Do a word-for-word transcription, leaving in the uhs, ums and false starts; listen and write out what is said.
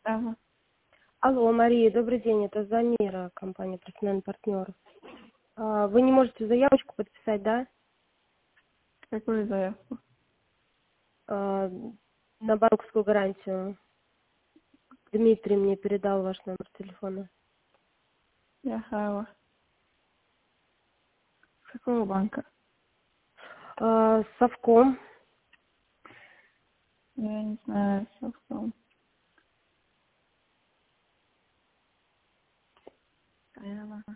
Ага. Алло, Мария, добрый день, это Замира, компания «Профессиональный партнер». А, Вы не можете заявочку подписать, да? Какую заявку? А, На банковскую гарантию. Дмитрий мне передал ваш номер телефона. Яхава. С какого банка? А, Совком. Я не знаю, что в том. Ага.